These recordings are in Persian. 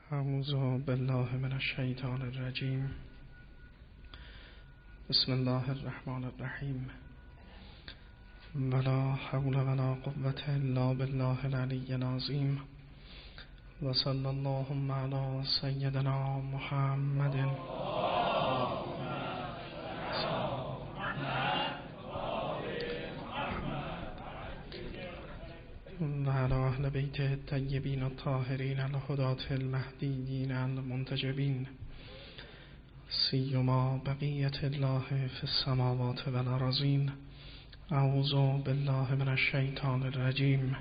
اعوذ بالله من الشیطان الرجیم. بسم الله الرحمن الرحیم. ولا حول ولا قوة الا بالله العلی العظیم. و صلی اللهم علی سیدنا محمد و علی اهل بیت الطیبین الطاهرین الهداة المهدیین المنتجبین، سیما بقیة الله فی السماوات والارضین. اعوذ بالله من الشیطان الرجیم.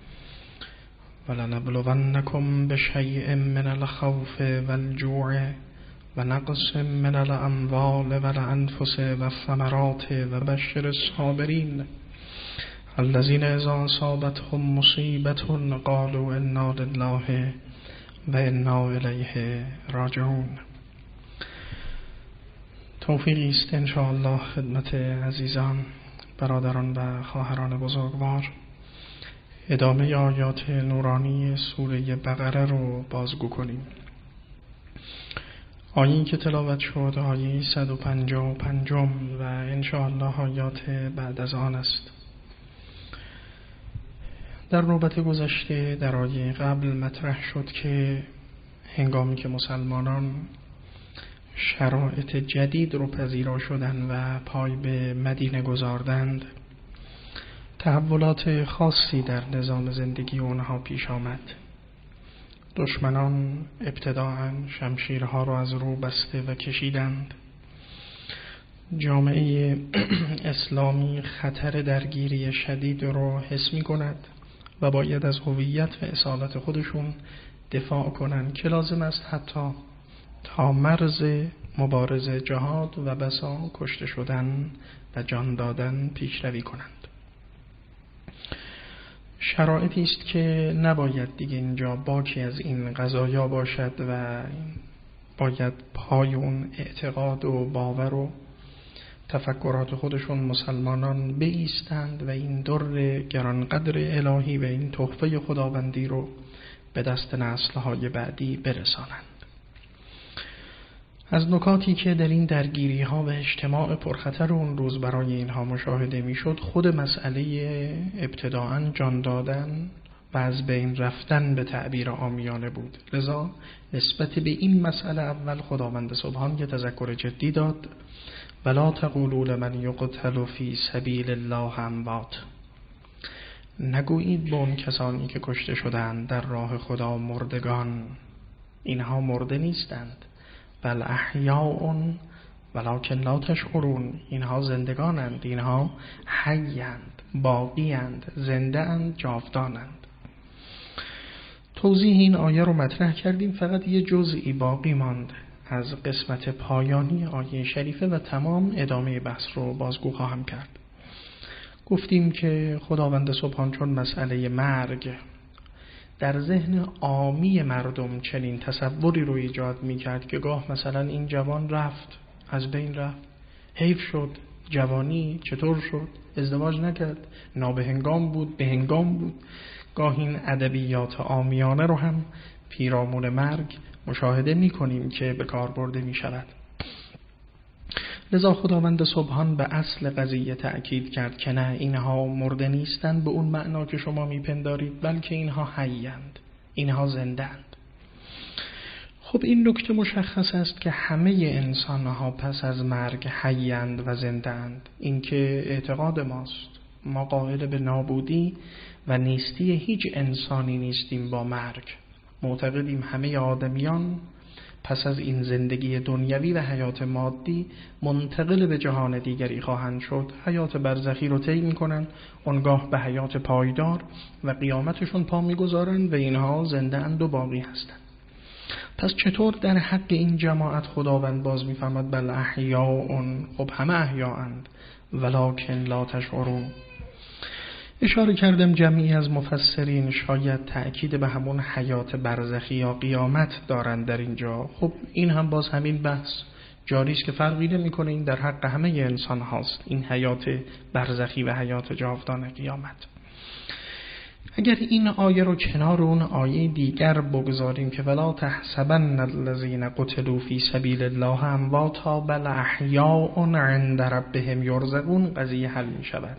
ولنبلونکم بشیء من الخوف والجوع ونقص من الاموال والانفس والثمرات وبشر الصابرین الذين اذا اصابتهم مصیبة قالوا انا لله و انا الیه راجعون. توفیقی است انشاءالله خدمت عزیزان، برادران و خواهران بزرگوار، ادامه آیات نورانی سوره بقره رو بازگو کنیم. آیه‌ای که تلاوت شد آیه 155 و انشاءالله آیات بعد از آن است. در نوبت گذشته در آیه قبل مطرح شد که هنگامی که مسلمانان شرایط جدید رو پذیرا شدند و پای به مدینه گذاردند، تحولات خاصی در نظام زندگی اونها پیش آمد. دشمنان ابتداءً شمشیرها را از رو بسته و کشیدند. جامعه اسلامی خطر درگیری شدید رو حس می کند و باید از هویت و اصالت خودشون دفاع کنند که لازم است حتی تا مرز مبارزه جهاد و بسا کشته شدن و جان دادن پیشروی کنند. شرایطی است که نباید دیگه اینجا باکی از این قضایا باشد و باید پای اون اعتقاد و باور و تفکرات خودشون مسلمانان بایستند و این در گرانقدر الهی و این تحفه خداوندی رو به دست نسل‌های بعدی برسانند. از نکاتی که در این درگیری ها و اجتماع پرخطر اون روز برای اینها مشاهده میشد، خود مسئله ابتداءً جان دادن و از بین رفتن به تعبیر عامیانه بود. لذا نسبت به این مسئله اول خداوند سبحان یه تذکر جدی داد: ولا تقولوا لمن یقتل فی سبیل الله اموات. نگویید به اون کسانی که کشته شدند در راه خدا مردگان، اینها مرده نیستند، بل احیاء ولکن لا تشعرون، اینها زندگانند، اینها حیند، باقیند، زنده اند، جاودانند. توضیح این آیه رو مطرح کردیم، فقط یه جزئی باقی ماند از قسمت پایانی آیه شریفه و تمام ادامه بحث رو بازگو خواهم کرد. گفتیم که خداوند سبحان چون مسئله مرگ در ذهن عامی مردم چنین تصوری رو ایجاد می‌کرد که گاه مثلا این جوان رفت، از بین رفت، حیف شد، جوانی چطور شد، ازدواج نکرد، نابهنگام بود، بهنگام بود. گاه این ادبیات عامیانه رو هم پیرامون مرگ مشاهده می‌کنیم که به کار برده می‌شود. لذا خداوند سبحان به اصل قضیه تأکید کرد که نه، اینها مرده نیستند به اون معنا که شما میپندارید، بلکه اینها حیند، اینها زنده‌اند. خب این نکته مشخص است که همه انسانها پس از مرگ حیند و زنده‌اند. این که اعتقاد ماست. ما قائل به نابودی و نیستی هیچ انسانی نیستیم با مرگ. معتقدیم همه آدمیان پس از این زندگی دنیوی و حیات مادی منتقل به جهان دیگری خواهند شد، حیات برزخی رو طی می‌کنند، اونگاه به حیات پایدار و قیامتشون پا می‌گذارند و اینها زنده اند و باقی هستند. پس چطور در حق این جماعت خداوند باز می‌فرماد بل احیاء؟ خب همه احیاءند ولکن لا تشعرون. اشاره کردم جمعی از مفسرین شاید تأکید به همون حیات برزخی یا قیامت دارند در اینجا. خب این هم باز همین بحث جاری است که فرقی نمی‌کنه، این در حق همه انسان هاست، این حیات برزخی و حیات جاودان قیامت. اگر این آیه رو کنار اون آیه دیگر بگذاریم که ولا تحسبن الذین قتلوا فی سبیل الله امواتا بل احیاء عند ربهم یرزقون، قضیه حل می شود.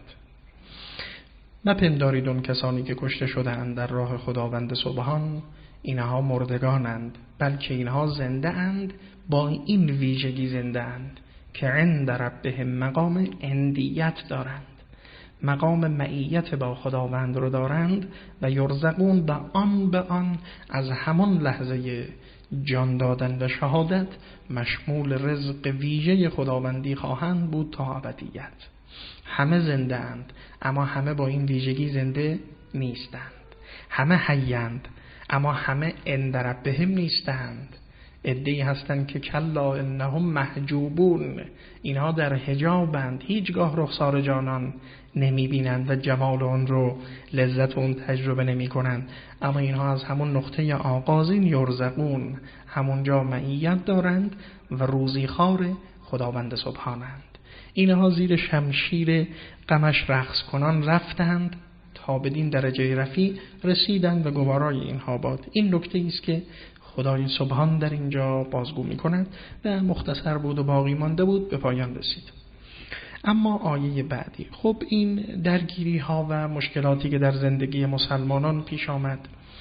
مپندارید اون کسانی که کشته شده‌اند در راه خداوند سبحان اینها مردگانند، بلکه اینها زنده اند، با این ویژگی زنده اند که عند ربهم مقام اندیت دارند، مقام معیت با خداوند رو دارند و یرزقون و آن به آن از همان لحظه جان دادن و شهادت مشمول رزق ویژه خداوندی خواهند بود تا ابدیت. همه زنده اند اما همه با این ویژگی زنده نیستند. همه حیند اما همه عند ربهم نیستند. عده‌ای هستند که کلا انهم محجوبون، اینها در حجابند، هیچگاه رخسار جانان نمیبینند و جمال اون رو، لذت اون تجربه نمی کنند، اما اینها از همون نقطه آغازین یرزقون، همونجا معیت دارند و روزی خار خداوند سبحانند. اینها زیر شمشیر غمش رقص کنان رفتند تا بدین درجه رفیع رسیدند و گوارای اینها باد. این نکته است که خدای سبحان در اینجا بازگو می کند و مختصر بود و باقی مانده بود، به پایان رسید. اما آیه بعدی، خب این درگیری ها و مشکلاتی که در زندگی مسلمانان پیش آمد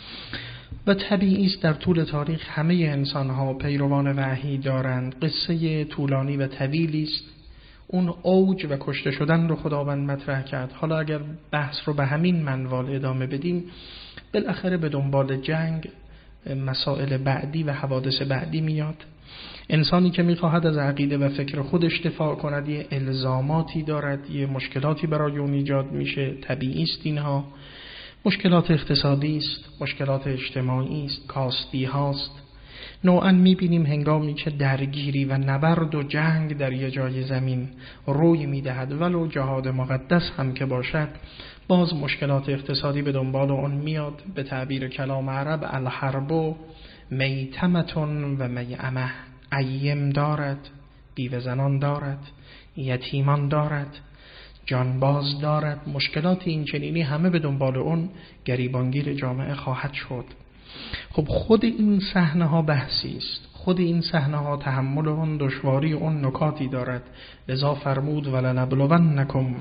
و طبیعی است در طول تاریخ همه انسان ها پیروان وحی دارند، قصه طولانی و طویلی است. اون اوج و کشته شدن رو خداوند مطرح کرد. حالا اگر بحث رو به همین منوال ادامه بدیم، بالاخره به دنبال جنگ مسائل بعدی و حوادث بعدی میاد. انسانی که میخواهد از عقیده و فکر خودش دفاع کند یه الزاماتی دارد، یه مشکلاتی برای اون ایجاد میشه. طبیعی است اینها مشکلات اقتصادی است، مشکلات اجتماعی است، کاستی هاست. نوعا میبینیم هنگامی که درگیری و نبرد و جنگ در یه جای زمین روی میدهد، ولو جهاد مقدس هم که باشد، باز مشکلات اقتصادی به دنبال اون میاد. به تعبیر کلام عرب الحرب میتمتون و میعمه، ایم دارد، بیوه زنان دارد، یتیمان دارد، جانباز دارد. مشکلات این چنینی همه به دنبال اون گریبانگیر جامعه خواهد شد. خب خود این صحنه ها بحثی است، خود این صحنه ها تحمل اون دشواری اون نکاتی دارد. لذا فرمود ولنبلونکم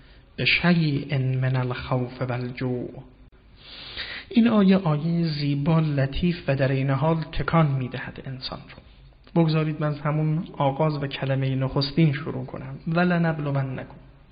بشیء من الخوف والجوع. این آیه زیبا، لطیف و در این حال تکان میدهد انسان رو. بگذارید من از همون آغاز و کلمه نخستین شروع کنم. ولنبلونکم.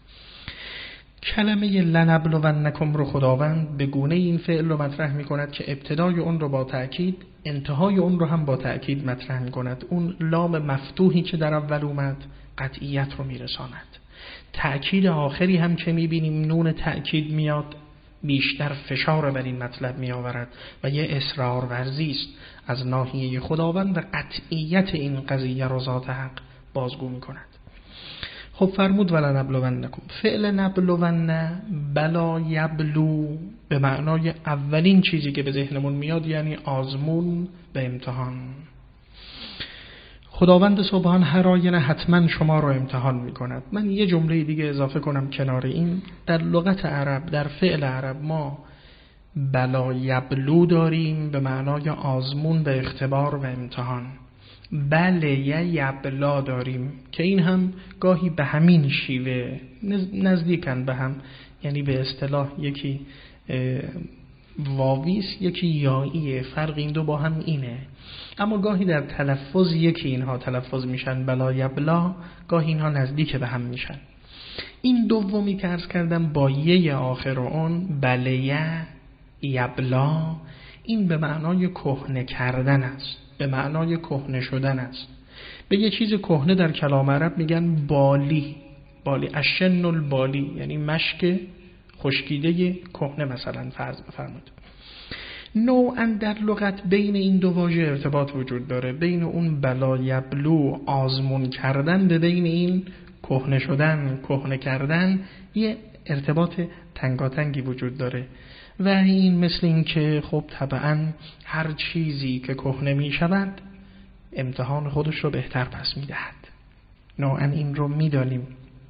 کلمه لنبلونکم رو خداوند به گونه این فعل رو مطرح می کند که ابتدای اون رو با تأکید، انتهای اون رو هم با تأکید مطرح می کند. اون لام مفتوحی که در اول اومد قطعیت رو می رساند. تأکید آخری هم که می بینیم نون تأکید میاد، بیشتر فشار بر این مطلب می آورد و یه اصرار ورزی است از ناحیه خداوند و قطعیت این قضیه رو ذات حق بازگو می کند. خب فرمود ولنبلونکم. فعل نبلون، بلا یبلو، به معنای اولین چیزی که به ذهنمون میاد یعنی آزمون و امتحان. خداوند سبحان هر آینه حتما شما رو امتحان میکند. من یه جمله دیگه اضافه کنم کنار این. در لغت عرب، در فعل عرب ما بلا یبلو داریم به معنای آزمون و اختبار و امتحان. بله یبلا داریم که این هم گاهی به همین شیوه نزدیکن به هم، یعنی به اصطلاح یکی واویس یکی یاییه، فرق این دو با هم اینه، اما گاهی در تلفظ یکی اینها تلفظ میشن بلا یبلا، گاهی اینها نزدیک به هم میشن. این دومی که عرض کردم با یه آخر اون بله یبلا، این به معنای کهنه کردن است، به معنای کهنه شدن است. به یه چیز کهنه در کلام عرب میگن بالی، بالی اشن البالی، یعنی مشک خشکیده کهنه مثلا فرض بفرمایید. نوعا در لغت بین این دو واژه ارتباط وجود داره، بین اون بلا یبلو آزمون کردن به بین این کهنه شدن کهنه کردن یه ارتباط تنگاتنگی وجود داره و این مثل این که خب طبعا هر چیزی که کهنه می شود امتحان خودش رو بهتر پس می دهد. نوعا این رو می دانیم.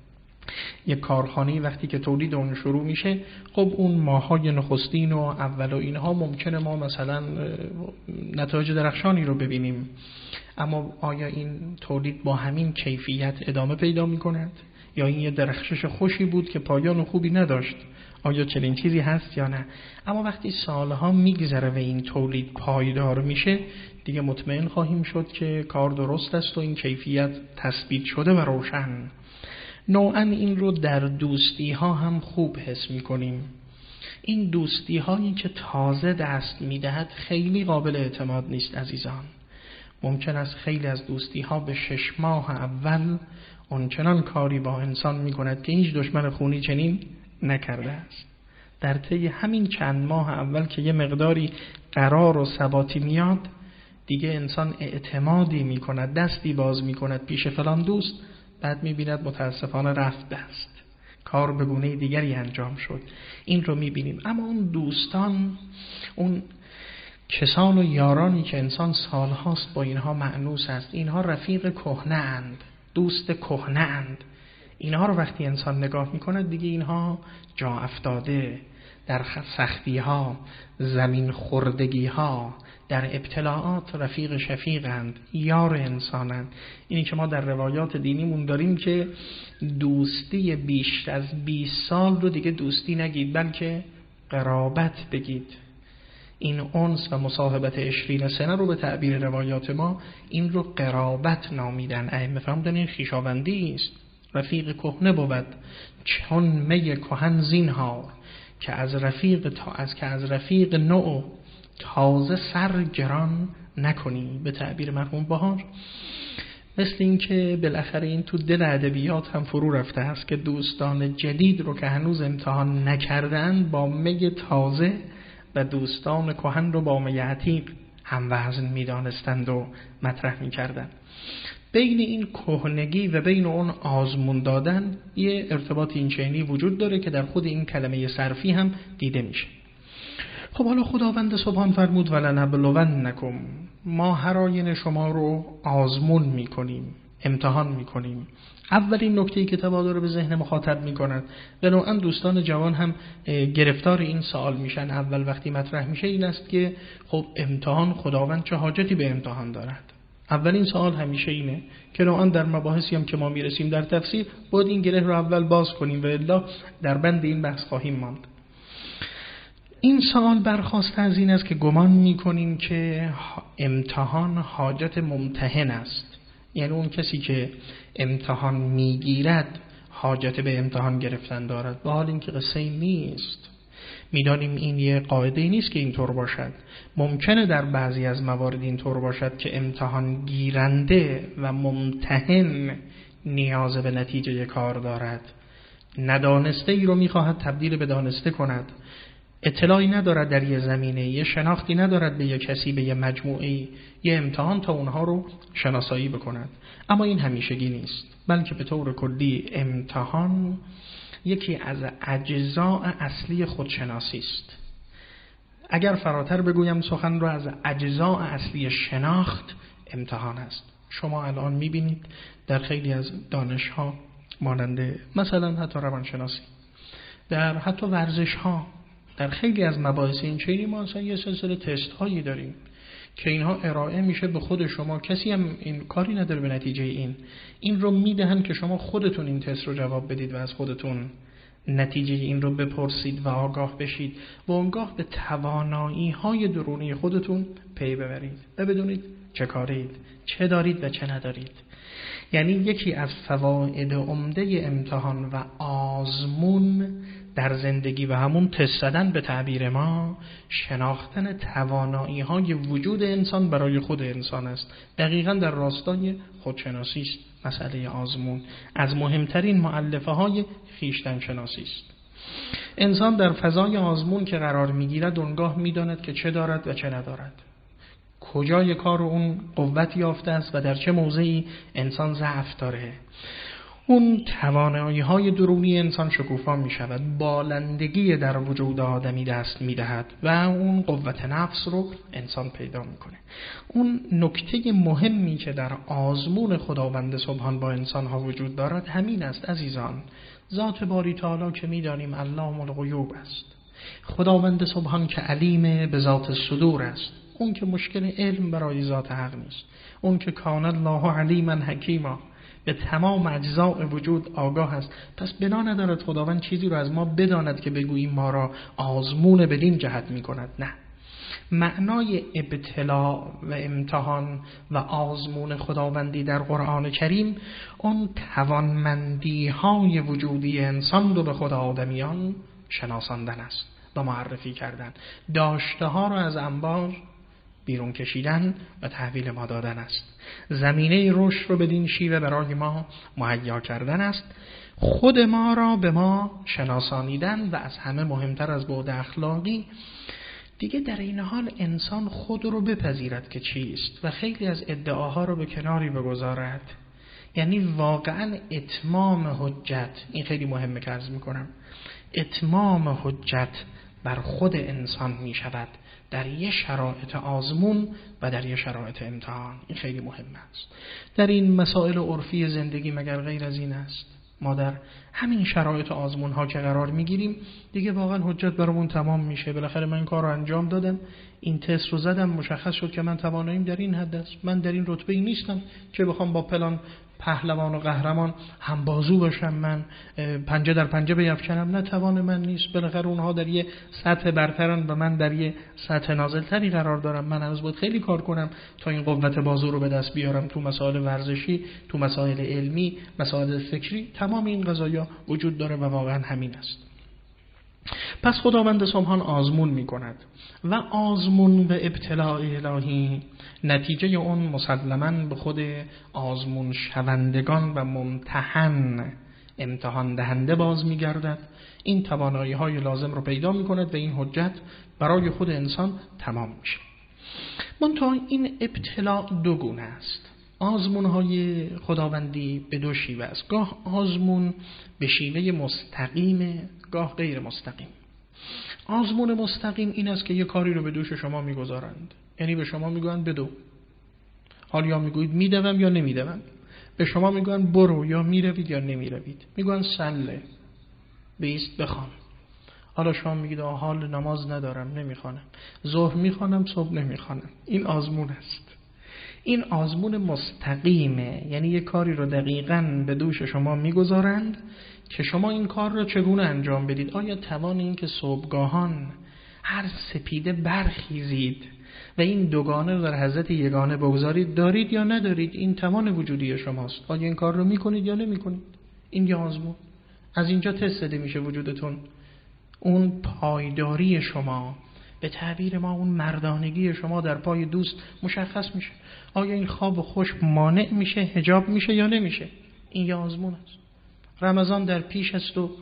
یک کارخانه وقتی که تولید اون شروع میشه، خب اون ماهای نخستین و اول و اینها ممکنه ما مثلا نتایج درخشانی رو ببینیم، اما آیا این تولید با همین کیفیت ادامه پیدا میکند یا این یه درخشش خوشی بود که پایان خوبی نداشت؟ آیا چنین چیزی هست یا نه؟ اما وقتی سالها میگذره و این تولید پایدار میشه، دیگه مطمئن خواهیم شد که کار درست است و این کیفیت تثبیت شده و روشن. نوعاً این رو در دوستی ها هم خوب حس میکنیم. این دوستی هایی که تازه دست میدهد خیلی قابل اعتماد نیست عزیزان. ممکن است خیلی از دوستی ها به 6 ماه اول اونچنان کاری با انسان میکند که هیچ دشمن خونی چنین نکرده است. در طی همین چند ماه اول که یه مقداری قرار و ثباتی میاد، دیگه انسان اعتمادی میکند، دستی باز میکند پیش فلان دوست، بعد میبیند متاسفانه رفت دست، کار به گونه دیگری انجام شد. این رو میبینیم. اما اون دوستان، اون کسان و یارانی که انسان سالهاست با اینها مأنوس است، اینها رفیق کهنه اند، دوست کهنه اند. اینها رو وقتی انسان نگاه میکند دیگه اینها جا افتاده در سختی ها، زمین خوردگی ها، در ابتلاعات رفیق شفیقند، یار انسانند. اینی که ما در روایات دینیمون داریم که دوستی بیش از 20 سال رو دیگه دوستی نگید، بلکه قرابت بگید. این انس و مصاحبت 20 سنه رو به تعبیر روایات ما این رو قرابت نامیدن. ائمه فرمودن این خویشاوندی است. رفیق کهنه بود چون می کهن زینهار، که از رفیق نو تازه سر گران نکنی، به تعبیر مرحوم بهار. مثل این که بالاخره این تو دل ادبیات هم فرو رفته است که دوستان جدید رو که هنوز امتحان نکردن با می تازه و دوستان کهن رو با می عتیق هم وزن می‌دانستند و مطرح می‌کردند. بین این کهنگی و بین اون آزمون دادن یه ارتباط اینچنینی وجود داره که در خود این کلمه صرفی هم دیده میشه. خب حالا خداوند سبحان فرمود ولنبلونکم، ما هر آینه شما رو آزمون میکنیم، امتحان میکنیم. اولین نکته‌ای که تبادر به ذهن مخاطب میکند و نوعا دوستان جوان هم گرفتار این سوال میشن اول وقتی مطرح میشه، این است که خب امتحان، خداوند چه حاجتی به امتحان دارد؟ اولین سوال همیشه اینه که نوعا در مباحثی هم که ما میرسیم در تفسیر باید این گره رو اول باز کنیم و الا در بند این بحث خواهیم ماند. این سوال برخواسته از این است که گمان میکنیم که امتحان حاجت ممتحن است، یعنی اون کسی که امتحان میگیرد حاجت به امتحان گرفتن دارد، و حال این که قصه این نیست. میدانیم این یه قاعده نیست که اینطور باشد. ممکنه در بعضی از موارد اینطور باشد که امتحان گیرنده و ممتحن نیاز به نتیجه کار دارد، ندانسته ای رو میخواهد تبدیل به دانسته کند، اطلاعی ندارد در یه زمینه، یه شناختی ندارد به یه کسی، به یه مجموعه، یه امتحان تا اونها رو شناسایی بکند. اما این همیشگی نیست، بلکه به طور کلی امتحان یکی از اجزاء اصلی خودشناسی است. اگر فراتر بگویم سخن رو، از اجزاء اصلی شناخت امتحان است. شما الان میبینید در خیلی از دانش‌ها مانند مثلا حتی روانشناسی، در حتی ورزش‌ها، در خیلی از مباحث این چنینی ما اصلا یه سلسله تست هایی داریم که اینها ارائه میشه به خود شما. کسی هم این کاری نداره به نتیجه این رو میدهن که شما خودتون این تست رو جواب بدید و از خودتون نتیجه این رو بپرسید و آگاه بشید و اونگاه به توانایی های درونی خودتون پی ببرید و بدونید چه کارید، چه دارید و چه ندارید. یعنی یکی از فواید عمده امتحان و آزمون در زندگی و همون تست زدن به تعبیر ما، شناختن توانایی های وجود انسان برای خود انسان است. دقیقاً در راستای خودشناسی است. مسئله آزمون از مهمترین مؤلفه های خویشتن شناسی است. انسان در فضای آزمون که قرار میگیرد اونگاه میداند که چه دارد و چه ندارد، کجای کار اون قوت یافته است و در چه موضعی انسان ضعف داره. اون توانایی های درونی انسان شکوفا می شود، بالندگی در وجود آدمی دست می دهد و اون قوت نفس رو انسان پیدا می کنه. اون نکته مهمی که در آزمون خداوند سبحان با انسان ها وجود دارد همین است عزیزان. ذات باری تعالی که می‌دانیم علام الغیوب است، خداوند سبحان که علیم به ذات صدور است، اون که مشکل علم برای ذات حق نیست، اون که کان الله علیما حکیما، به تمام اجزاء وجود آگاه است. پس بنا ندارد خداوند چیزی رو از ما بداند که بگوییم ما را آزمون بدین جهت می‌کند. نه، معنای ابتلا و امتحان و آزمون خداوندی در قرآن کریم اون توانمندی های وجودی انسان رو به خود آدمیان شناساندن است و معرفی کردن، داشته ها رو از انبار بیرون کشیدن و تحویل ما دادن است، زمینه رشد رو بدین شیوه برای ما مهیا کردن است، خود ما را به ما شناسانیدن و از همه مهمتر از بعد اخلاقی دیگه در این حال انسان خود رو بپذیرد که چیست و خیلی از ادعاها رو به کناری بگذارد. یعنی واقعا اتمام حجت، این خیلی مهمه که عرض میکنم، اتمام حجت بر خود انسان می شود در یه شرایط آزمون و در یه شرایط امتحان. این خیلی مهمه است. در این مسائل عرفی زندگی مگر غیر از این است؟ ما در همین شرایط آزمون ها که قرار میگیریم دیگه واقعا حجت برامون تمام میشه. بالاخره من این کار رو انجام دادم، این تست رو زدم، مشخص شد که من تواناییم در این حد است، من در این رتبه ای نیستم که بخوام با پلان پهلوان و قهرمان هم بازو باشم، من پنجه در پنجه بیفکنم، نه توان من نیست. بالاخره اونها در یه سطح برترن و من در یه سطح نازلتری قرار دارم. من هنوز باید خیلی کار کنم تا این قوت بازو رو به دست بیارم تو مسائل ورزشی، تو مسائل علمی، مسائل فکری. تمام این قضایا وجود داره و واقعا همین است. پس خداوند سبحان آزمون می کند و آزمون و ابتلاء الهی نتیجه اون مسلماً به خود آزمون شوندگان و ممتحن امتحان دهنده باز می گردد. این توانایی های لازم رو پیدا می کند و این حجت برای خود انسان تمام میشه. منتها این ابتلاء دو گونه است. آزمون های خداوندی به دو شیوه است. گاه آزمون به شیوه مستقیم، گاه غیر مستقیم. آزمون مستقیم این است که یه کاری رو به دوش شما میگذارند، یعنی به شما میگویند بدو، حالا یا میگویید میدوم یا نمیدوم، به شما میگویند برو یا میروید یا نمیروید، میگویند سله بیست بخوان، حالا شما میگید حال نماز ندارم نمیخوانم، ظهر میخوانم صبح نمیخوانم. این آزمون است. این آزمون مستقیمه، یعنی یه کاری رو دقیقاً به دوش شما میگذارند که شما این کار رو چگونه انجام بدید. آیا توان این که صبحگاهان هر سپیده برخیزید و این دوگانه رو در حضرت یگانه بگذارید دارید یا ندارید؟ این توان وجودی شماست. آیا این کار رو میکنید یا نمیکنید؟ این یه آزمون. از اینجا تست داده میشه وجودتون. اون پایداری شما، به تعبیر ما اون مردانگی شما در پای دوست مشخص میشه. آیا این خواب خوش مانع میشه، حجاب میشه یا نمیشه؟ این یه آزمون است. رمضان در پیش است و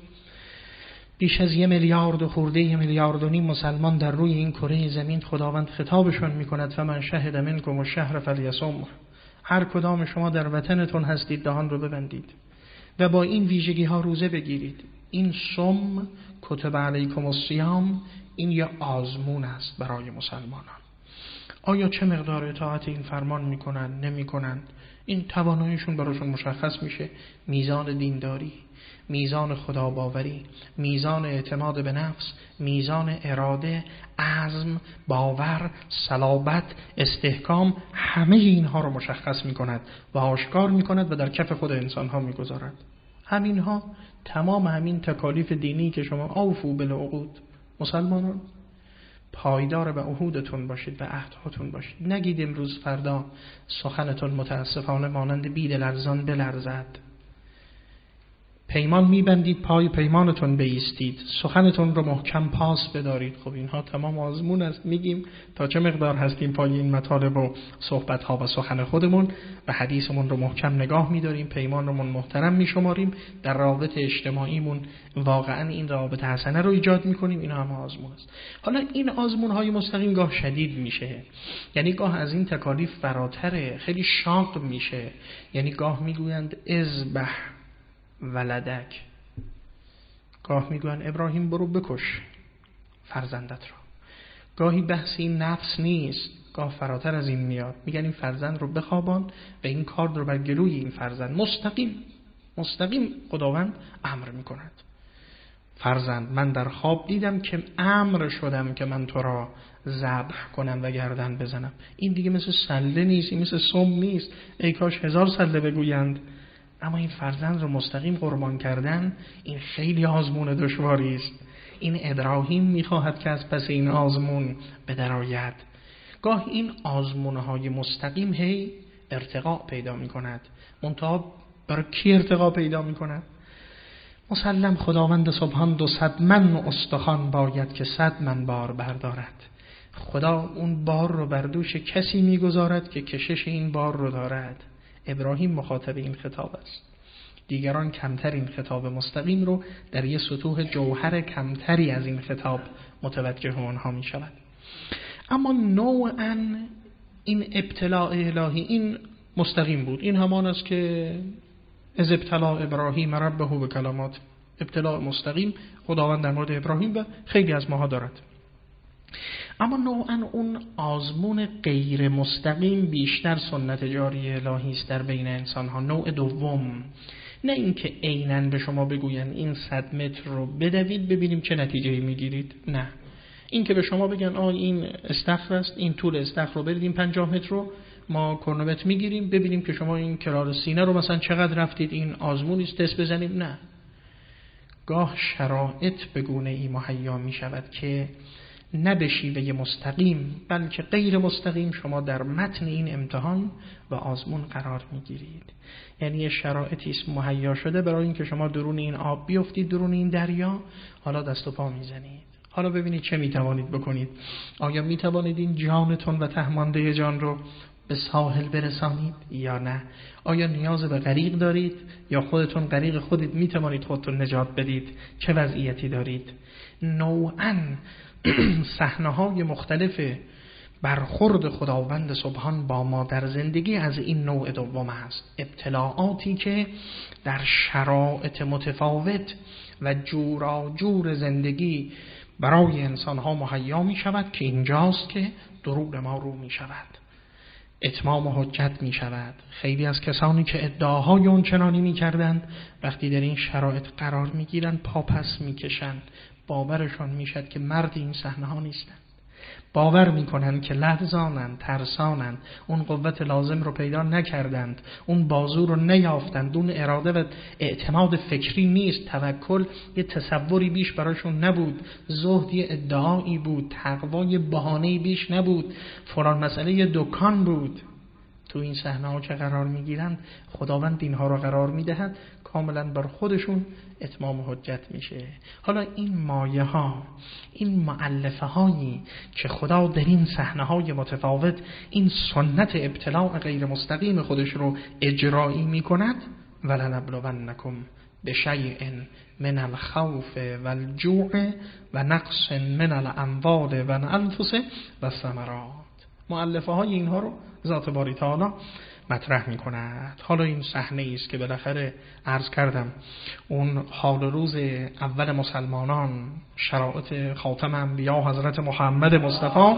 بیش از 1 میلیارد و خورده 1.5 میلیارد مسلمان در روی این کره زمین خداوند خطابشون میکند فمن شهد منکم الشهر فلیصم. هر کدام شما در وطنتون هستید دهان رو ببندید و با این ویژگی ها روزه بگیرید. این صم کتب علیکم الصیام، این یه آزمون است برای مسلمانان. آیا چه مقدار اطاعت این فرمان میکنن نمیکنن؟ این تواناییشون براشون مشخص میشه. میزان دینداری، میزان خداباوری، میزان اعتماد به نفس، میزان اراده، عزم، باور، صلابت، استحکام، همه اینها رو مشخص میکند و آشکار میکند و در کف خود انسانها میگذارد. همینها تمام همین تکالیف دینی که شما اوفو بالعقود، مسلمانان پایدار به عهودتون باشید و عهدهاتون باشید. نگید امروز فردا سخنتون متاسفانه مانند بید لرزان بلرزد. پیمان میبندید، پای پیمانتون بایستید، سخنتون رو محکم پاس بدارید. خب اینها تمام آزمون است. میگیم تا چه مقدار هستیم پای این مطالب و صحبت‌ها و سخن خودمون و حدیثمون رو محکم نگاه میداریم، پیمان رو محترم میشماریم، در روابط اجتماعیمون واقعا این روابط حسنه رو ایجاد میکنیم. این هم آزمون است. حالا این آزمون‌های مستقیم گاه شدید میشه، یعنی گاه از این تکالیف فراتره، خیلی شاق میشه. یعنی گاه میگویند اذبح ولدک، گاه میگوین ابراهیم برو بکش فرزندت را. گاهی بحث این نفس نیست، گاه فراتر از این میاد، میگن این فرزند رو بخوابان و این کار رو بر گلوی این فرزند مستقیم مستقیم خداوند امر میکند. فرزند من در خواب دیدم که امر شدم که من تو را ذبح کنم و گردن بزنم. این دیگه مثل سله نیست، این مثل سم نیست، ای کاش 1000 سله بگویند. اما این فرزند رو مستقیم قربان کردن، این خیلی آزمون دشواری است. این ابراهیم میخواهد که از پس این آزمون بدرآید. گاه این آزمونهای مستقیم هی ارتقا پیدا میکند. منتها برای کی ارتقا پیدا میکند؟ مسلم خداوند سبحان 200 من استخوان باید که 100 من بار بردارد. خدا اون بار رو بر دوش کسی میگذارد که کشش این بار رو دارد. ابراهیم مخاطب این خطاب است. دیگران کمتر این خطاب مستقیم رو در یه سطوح جوهر کمتری از این خطاب متوجه اونها می شود. اما نوعاً این ابتلاء الهی این مستقیم بود. این همان است که از ابتلاء ابراهیم ربه به کلمات، ابتلاء مستقیم خداوند در مورد ابراهیم و خیلی از ماها دارد. اما نوعاً اون آزمون غیر مستقیم بیشتر سنت جاری الهی است در بین انسان ها. نوع دوم، نه اینکه عیناً به شما بگوین این 100 متر رو بدوید ببینیم چه نتیجه‌ای میگیرید، نه. این که به شما بگن این استخر است، این طول استخر رو برید، این 50 متر رو ما کرونومتر میگیریم ببینیم که شما این کرار سینه رو مثلا چقدر رفتید، این آزمونی است دست بزنیم، نه. گاه شرایط به گونه‌ای مهیا می شود که نه به شیوه مستقیم بلکه غیر مستقیم شما در متن این امتحان و آزمون قرار میگیرید. یعنی یه شرایطی است مهیا شده برای اینکه شما درون این آب بیفتید، درون این دریا، حالا دست و پا میزنید، حالا ببینید چه میتوانید بکنید. آیا میتوانید این جانتون و تهمانده جان رو به ساحل برسانید یا نه؟ آیا نیاز به غریق دارید یا خودتون غریق خودید میتوانید خودتون نجات بدید؟ چه وضعیتی دارید؟ نوعاً صحنه‌های مختلف برخورد خداوند سبحان با ما در زندگی از این نوع دوم است. ابتلاعاتی که در شرایط متفاوت و جور زندگی برای انسان‌ها مهیا می شود که اینجاست که دروغ ما رو می شود، اتمام حجت می شود. خیلی از کسانی که ادعاهای اونچنانی می کردند وقتی در این شرایط قرار می گیرند پاپس می کشند. باورشان می شد که مرد این صحنه ها نیستند. باور می کنند که لرزانند، ترسانند، اون قوت لازم رو پیدا نکردند، اون بازو رو نیافتند، اون اراده و اعتماد فکری نیست، توکل یه تصوری بیش براشون نبود، زهد یه ادعایی بود، تقوای بهانه‌ای بیش نبود، فلان مسئله یه دکان بود. تو این صحنه ها که قرار می گیرند خداوند اینها رو قرار می دهد، کاملا بر خودشون اتمام حجت میشه. حالا این مایه ها، این مؤلفه هایی که خدا در این صحنه های متفاوت این سنت ابتلاع غیر مستقیم خودش رو اجرایی می کند، ولنبلونکم بشیء من الخوف والجوع و نقص من الاموال والانفس والثمرات. مؤلفه های اینها رو ذات باری تعالی مطرح می کند. حالا این صحنه است که بالاخره عرض کردم اون حال روز اول مسلمانان، شرایط خاتم انبیا حضرت محمد مصطفی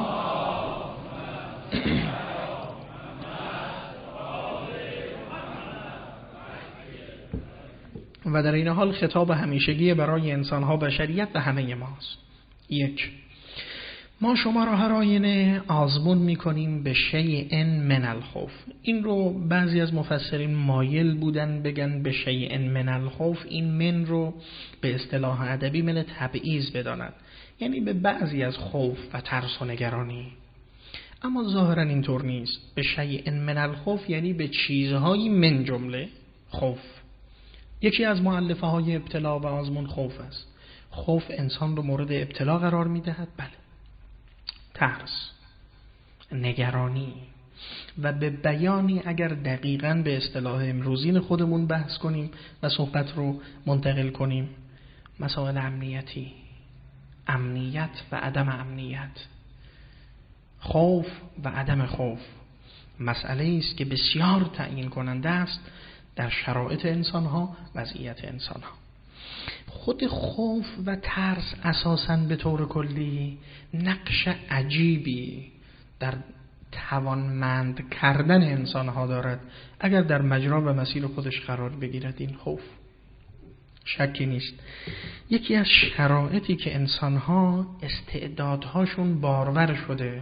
و در این حال خطاب همیشگی برای انسانها، بشریت و همه ماست. 1. ما شما را هر آینه آزمون میکنیم به شیء من الخوف. این رو بعضی از مفسرین مایل بودن بگن به شیء من الخوف، این من رو به اصطلاح ادبی من تبعیض بدانند، یعنی به بعضی از خوف و ترس و نگرانی. اما ظاهرا اینطور نیست. به شیء من الخوف یعنی به چیزهایی من جمله خوف. یکی از مؤلفه های ابتلا و آزمون خوف است. خوف انسان رو مورد ابتلا قرار میدهد، بله، ترس، نگرانی، و به بیانی اگر دقیقاً به اصطلاح امروزین خودمون بحث کنیم و صحبت رو منتقل کنیم، مسائل امنیتی، امنیت و عدم امنیت، خوف و عدم خوف مسئله است که بسیار تعیین کننده است در شرایط انسان‌ها، وضعیت انسان‌ها. خود خوف و ترس اساساً به طور کلی نقش عجیبی در توانمند کردن انسانها دارد اگر در مجرا و مسیر خودش قرار بگیرد. این خوف شکی نیست یکی از شرایطی که انسانها استعدادهاشون بارور شده،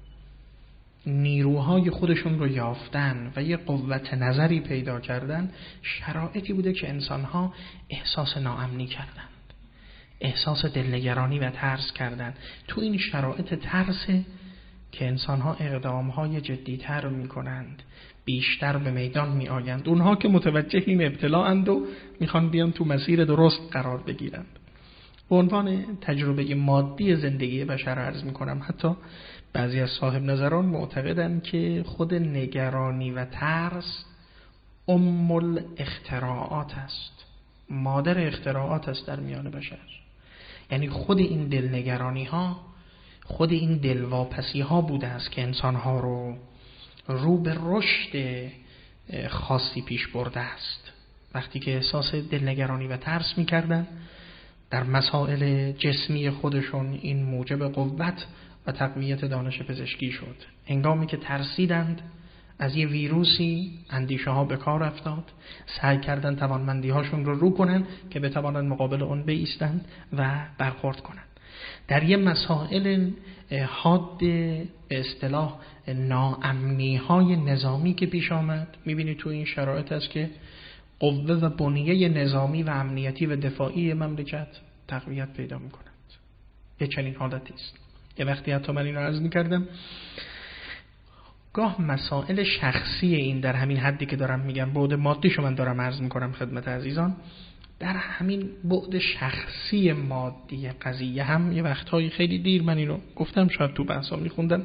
نیروهای خودشون رو یافتن و یه قوت نظری پیدا کردن، شرایطی بوده که انسانها احساس ناامنی کردند، احساس دلنگرانی و ترس کردند. تو این شرایط ترسه که انسانها اقدامهای جدیتر میکنند، بیشتر به میدان می آیند. اونها که متوجه این ابتلااند و میخوان بیان تو مسیر درست قرار بگیرند. به عنوان تجربه مادی زندگی بشر عرض میکنم، حتی بعضی از صاحب نظران معتقدند که خود نگرانی و ترس ام الاختراعات است، مادر اختراعات است در میان بشر. یعنی خود این دلنگرانی ها، خود این دلواپسی ها بوده است که انسان ها رو به رشد خاصی پیش برده است. وقتی که احساس دلنگرانی و ترس می‌کردن در مسائل جسمی خودشون، این موجب قوت و تقویت دانش پزشکی شد. هنگامی که ترسیدند از یه ویروسی، اندیشه ها به کار افتاد، سعی کردن توانمندی هاشون رو کنن که بتوانند مقابل اون بایستند و برخورد کنند. در یه مسائل حاد به اصطلاح ناامنی های نظامی که پیش آمد، میبینید تو این شرایط است که قوه و بنیه نظامی و امنیتی و دفاعی مملکت تقویت پیدا میکنند. یه چنین حالتی است. یه وقتی حتی من این رو عرض میکردم، گاه مسائل شخصی این در همین حدی که دارم میگم، بعد مادیشو من دارم عرض میکنم خدمت عزیزان، در همین بعد شخصی مادی قضیه هم یه وقتهای خیلی دیر من اینو گفتم، شاید تو بحثا میخوندم،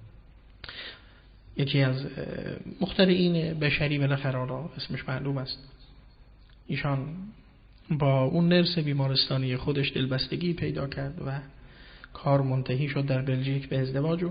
یکی از مخترعین بشری بالاخره اسمش معلوم است، ایشان با اون نرس بیمارستانی خودش دلبستگی پیدا کرد و کار منتهی شد در بلژیک به ازدواج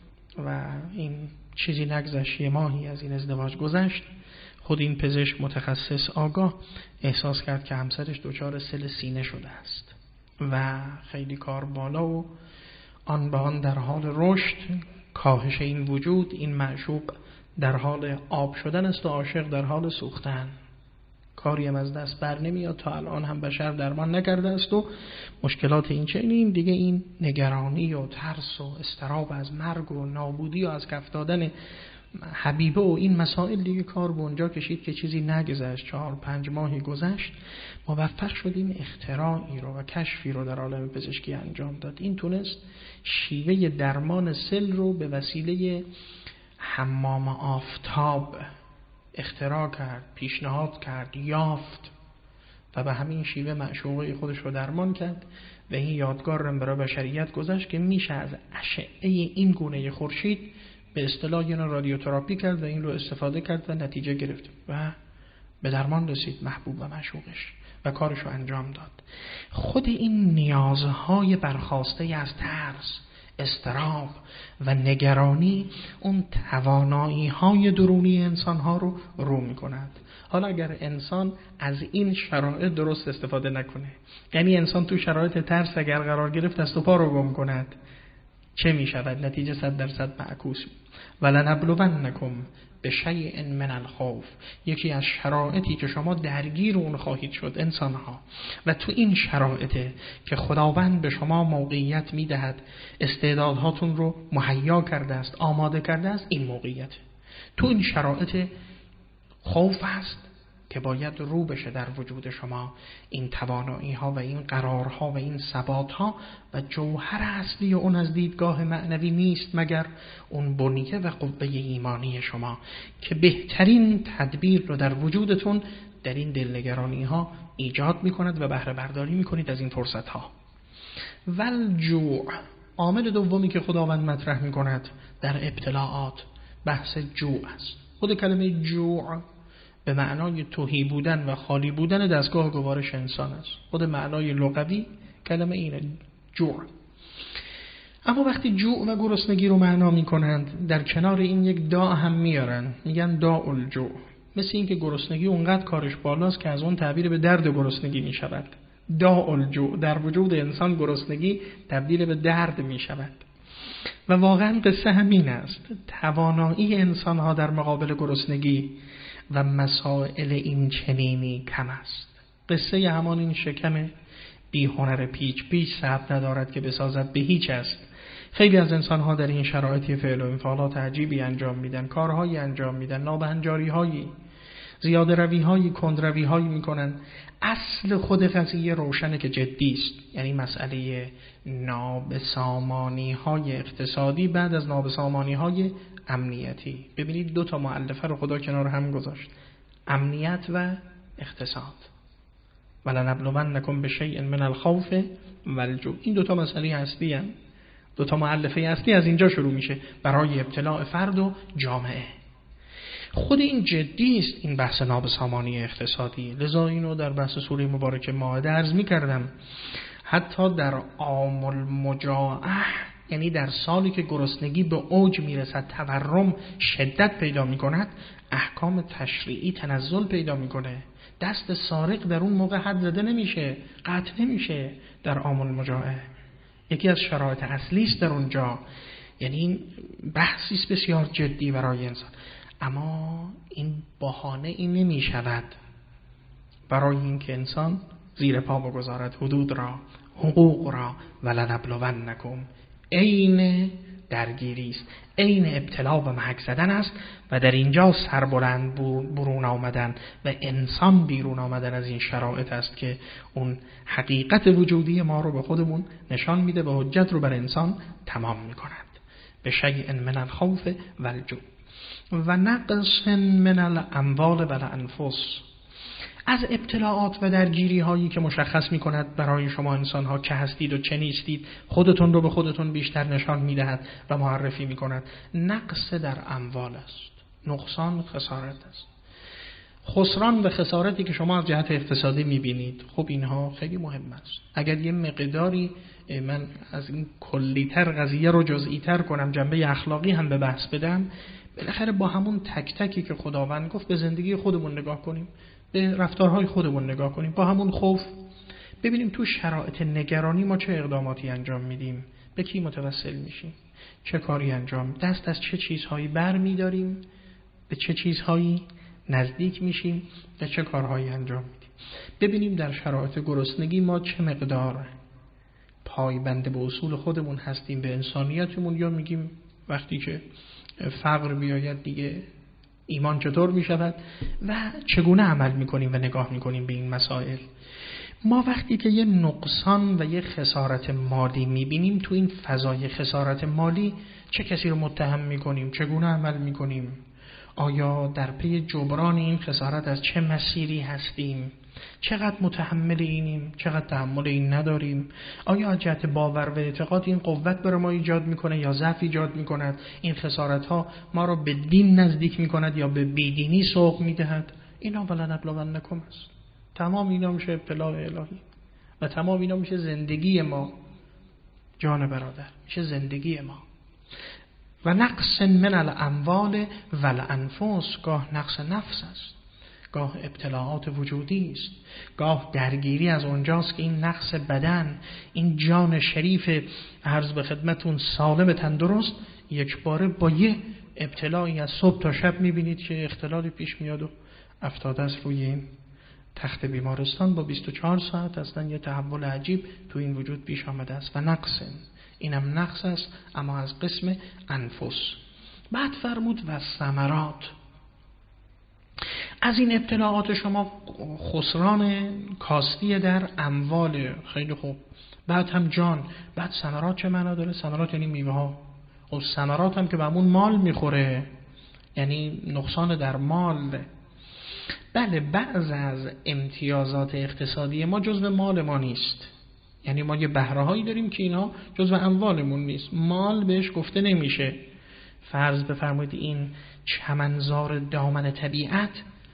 و این چیزی نگذشت، یه ماهی از این ازدواج گذشت، خود این پزشک متخصص آگاه احساس کرد که همسرش دچار سل سینه شده است و خیلی کار بالا و آن به آن در حال رشد، کاهش این وجود، این معشوق در حال آب شدن است و عاشق در حال سوختن. کاری هم از دست بر نمیاد، تا الان هم بشر درمان نکرده است و مشکلات این چنین دیگه، این نگرانی و ترس و اضطراب از مرگ و نابودی و از کف دادن حبیبه و این مسائل دیگه کار به اونجا کشید که چیزی نگذشت، 4-5 ماهی گذشت، موفق شدیم اختراعی رو و کشفی رو در عالم پزشکی انجام داد. این تونست شیوه درمان سل رو به وسیله حمام آفتاب اختراع کرد، پیشنهاد کرد، یافت و به همین شیوه معشوقه خودش رو درمان کرد و این یادگار رو برای بشریت گذاشت که میشه از اشعه این گونه خورشید به اصطلاح یه رادیوتراپی کرد و این رو استفاده کرد و نتیجه گرفت و به درمان رسید محبوب و معشوقش و کارش رو انجام داد. خود این نیازهای برخاسته از ترس، اضطراب و نگرانی اون توانایی‌های درونی انسان‌ها رو می‌کند. حالا اگر انسان از این شرایط درست استفاده نکنه، یعنی انسان تو شرایط ترس اگر قرار گرفت دست و پا رو گم کند، چه می‌شود؟ نتیجه 100% معکوس. ولنبلونکم بشیء من الخوف، یکی از شرایطی که شما درگیر اون خواهید شد انسان‌ها، و تو این شرایطه که خداوند به شما موقعیت میدهد، استعدادهاتون رو مهیا کرده است، آماده کرده است. این موقعیت تو این شرایط خوف است که باید رو بشه در وجود شما این توانایی ها و این قرارها و این ثبات ها، و جوهر اصلی اون از دیدگاه معنوی نیست مگر اون بنیه و قوه ایمانی شما که بهترین تدبیر رو در وجودتون در این دلنگرانی ها ایجاد میکند و بهره برداری میکنید از این فرصت ها. والجوع، عامل دومی که خداوند مطرح میکند در ابتلاعات بحث جوع است. خود کلمه جوع به معنای تهی بودن و خالی بودن دستگاه گوارش انسان است. خود معنای لغوی کلمه اینه، جوع. اما وقتی جوع و گرسنگی رو معنا میکنند، در کنار این یک داء هم میارن، میگن داء الجوع. مثل این که گرسنگی اونقدر کارش بالاست که از اون تعبیر به درد گرسنگی میشود. داء الجوع، در وجود انسان گرسنگی تبدیل به درد میشود. و واقعا قصه همین است. توانایی انسان‌ها در مقابل گرسنگی و مسائل این چنینی کم است. قصه همان این شکم بی هنر پیچ پیچ صبر ندارد که بسازد به هیچ است. خیلی از انسان‌ها در این شرایط فعل و انفعالات عجیبی انجام میدن، کارهایی انجام میدن، نابهنجاری‌هایی، زیاده روی‌هایی، کندروی‌هایی میکنن. اصل خود قضیه روشنه که جدی است. یعنی مسئله نابسامانی‌های اقتصادی بعد از نابسامانی‌های امنیتی. ببینید دو تا مؤلفه رو خدا کنار هم گذاشت: امنیت و اقتصاد. ولنبلونکم بشیء من الخوف والجوع. این دو تا مسئله اصلی هستند. دو تا مؤلفه اصلی از اینجا شروع میشه برای ابتلاع فرد و جامعه. خود این جدی است، این بحث نابسامانی اقتصادی. لذا اینو در بحث سوره مبارکه مائده عرض می‌کردم. حتی در عام المجاعه، یعنی در سالی که گرسنگی به اوج میرسد، تورم شدت پیدا میکند، احکام تشریعی تنزل پیدا میکنه. دست سارق در اون موقع حد زده نمیشه، قطع نمیشه. در عام المجاعه یکی از شرایط اصلی است در اونجا. یعنی این بحثی است بسیار جدی برای انسان. اما این بهانه این نمی شود برای اینکه انسان زیر پا بگذارد حدود را، حقوق را. ولنبلونکم، عین درگیری است، عین ابتلا به محک زدن است و در اینجا سربلند برون آمدن و انسان بیرون آمدن از این شرایط است که اون حقیقت وجودی ما رو به خودمون نشان میده و حجت رو بر انسان تمام میکند. به شیء من الخوف والجوع و نقص من الاموال و الانفس. از ابتلاعات و درگیری هایی که مشخص می کند برای شما انسان ها که هستید و چه نیستید، خودتون رو به خودتون بیشتر نشان می دهد و معرفی می کند. نقص در اموال است، نقصان خسارت است. خسران و خسارتی که شما از جهت اقتصادی می بینید، خب اینها خیلی مهم است. اگر یه مقداری من از این کلی‌تر قضیه رو جزئی‌تر کنم، جنبه اخلاقی هم به بحث بدم، بالاخره با همون تک تکی که خداوند گفت به زندگی خودمون نگاه کنیم، به رفتارهای خودمون نگاه کنیم، با همون خوف ببینیم تو شرایط نگرانی ما چه اقداماتی انجام میدیم، به کی متوسل میشیم، چه کاری انجام، دست از چه چیزهایی بر میداریم، به چه چیزهایی نزدیک میشیم و چه کارهایی انجام میدیم. ببینیم در شرایط گرسنگی ما چه مقدار پایبند به اصول خودمون هستیم، به انسانیتمون، یا میگیم وقتی که فقر بیاید دیگه ایمان چطور میشود و چگونه عمل میکنیم و نگاه میکنیم به این مسائل. ما وقتی که یه نقصان و یه خسارت مالی میبینیم، تو این فضای خسارت مالی چه کسی رو متهم میکنیم، چگونه عمل میکنیم، آیا در پی جبران این خسارت از چه مسیری هستیم، چقدر متحمل اینیم، چقدر تحمل این نداریم، آیا از جهت باور و اعتقاد این قوت برای ما ایجاد میکنه یا ضعف ایجاد میکند، این خسارت ها ما رو به دین نزدیک میکند یا به بیدینی سوق میدهد. اینا ولنبلونکم است. تمام اینا میشه ابتلاء الهی و تمام اینا میشه زندگی ما. جان برادر، میشه زندگی ما. و نقص من الاموال و الانفس، گاه نقص نفس است، گاه ابتلاعات وجودی است، گاه درگیری از اونجاست که این نقص بدن، این جان شریف عرض به خدمتون سالم تندرست، یک باره با یه ابتلاعی از صبح تا شب میبینید که اختلالی پیش میاد و افتاده است روی این تخت بیمارستان با 24 ساعت اصلا یه تحول عجیب تو این وجود پیش آمده است. و نقص، اینم نقص است اما از قسم انفس. بعد فرمود و ثمرات. از این ابتلاعات شما خسران کاستی در اموال، خیلی خوب. بعد هم جان. بعد ثمرات چه معنا داره؟ ثمرات یعنی میوه ها. و ثمرات هم که به همون مال میخوره، یعنی نقصان در مال. بله، بعض از امتیازات اقتصادی ما جزو مال ما نیست. یعنی ما یه بهره هایی داریم که اینا جزو اموالمون نیست، مال بهش گفته نمیشه. فرض بفرمایید این چمنزار دامن طبیعت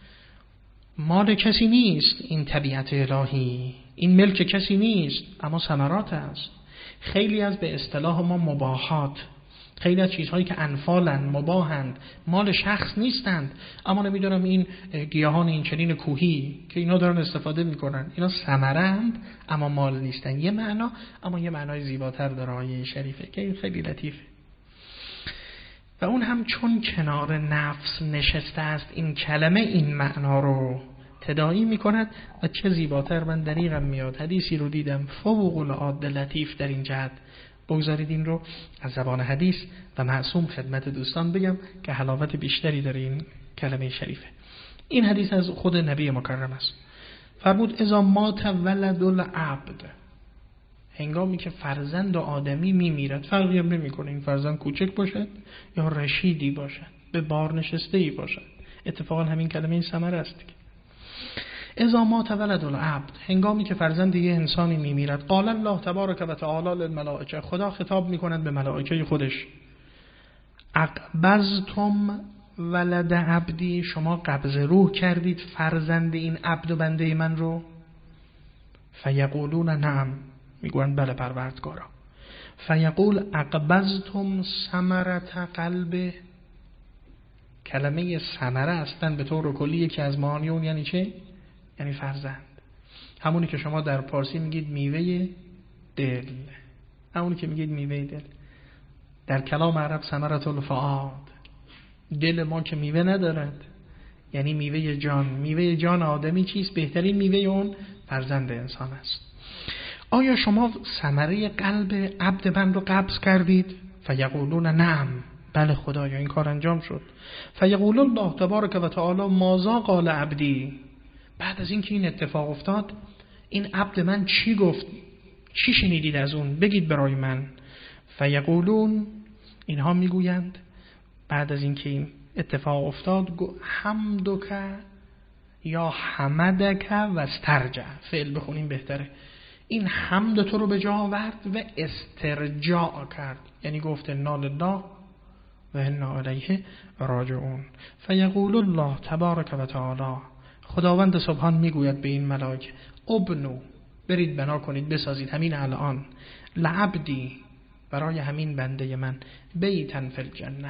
مال کسی نیست، این طبیعت الهی، این ملک کسی نیست، اما ثمرات است. خیلی از به اصطلاح ما مباحات، خیلی از چیزهایی که انفالن، مباحند، مال شخص نیستند، اما نمیدونم این گیاهان این چنین کوهی که اینا دارن استفاده میکنن، اینا ثمرند اما مال نیستن. یه معنا، اما یه معنای زیباتر داره آیه شریفه که این خیلی لطیفه. و اون هم چون کنار نفس نشسته است این کلمه این معنا رو تداعی میکند. و چه زیباتر، من دریغم میاد حدیثی رو دیدم فوق العاده لطیف در این جهت. بگذارید این رو از زبان حدیث و معصوم خدمت دوستان بگم که حلاوت بیشتری داره این کلمه شریفه. این حدیث از خود نبی مکرم است. فرمود اذا مات ولد العبد، هنگامی که فرزند آدمی میمیرد، فرقی هم نمیکنه این فرزند کوچک باشد یا رشیدی باشد، به بار نشسته‌ای باشد. اتفاقا همین کلمه این ثمر است دیگه. اذا مات ولد العبد، هنگامی که فرزند یه انسانی میمیرد، قال الله تبارک و تعالی للملائکه، خدا خطاب میکند به ملائکه خودش، اقبضتم ولد عبدی، شما قبض روح کردید فرزند این عبد و بنده من رو؟ فیقولون نعم، میگوین بله پروردگارا. فیقول اقبضتم ثمرة قلبه، کلمه ثمره هستن به طور کلی یکی از معانی اون یعنی چه؟ یعنی فرزند. همونی که شما در پارسی میگید میوه دل، همونی که میگید میوه دل، در کلام عرب ثمرة الفؤاد، دل ما که میوه ندارد یعنی میوه جان. میوه جان آدمی چیست؟ بهترین میوه اون فرزند انسان است. آیا شما ثمره قلب عبد من رو قبض کردید؟ فیقولون نعم، بله خدایا این کار انجام شد. فیقول الله تبارک و تعالی ماذا قال عبدی، بعد از اینکه این اتفاق افتاد این عبد من چی گفت، چی شنیدید از اون، بگید برای من. فیقولون، اینها میگویند بعد از اینکه این اتفاق افتاد، حمدک یا حمدک و استرجع، فعل بخونیم بهتره، این حمد تو رو به جا آورد و استرجاع کرد، یعنی گفت انا لله و انا الیه راجعون. فیقول الله تبارک و تعالی، خداوند سبحان میگوید به این ملائکه، ابنو، برید بنا کنید بسازید همین الان، لعبدی، برای همین بنده من، بیتن فی الجنه،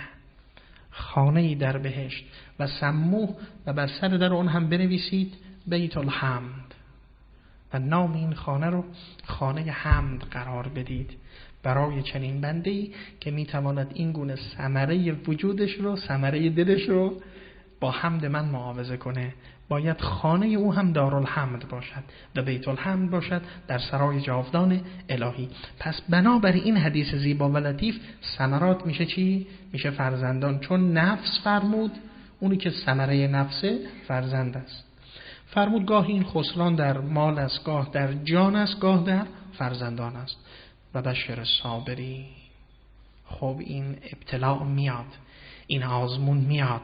خانه‌ای در بهشت، و سموه، و بر سر در اون هم بنویسید بیت الحمد، و نام این خانه رو خانه حمد قرار بدید برای چنین بنده‌ای که میتواند این گونه ثمره وجودش رو، ثمره دلش رو با حمد من معاوضه کنه. باید خانه او هم دارالحمد باشد و بیت الحمد باشد، در سرای جاودان الهی. پس بنابر این حدیث زیبا و لطیف ثمرات میشه چی؟ میشه فرزندان، چون نفس فرمود، اونی که ثمره نفسه فرزند است. فرمود گاه این خسران در مال است، گاه در جان است، گاه در فرزندان است. و بشر صابری، خب این ابتلاء میاد، این آزمون میاد،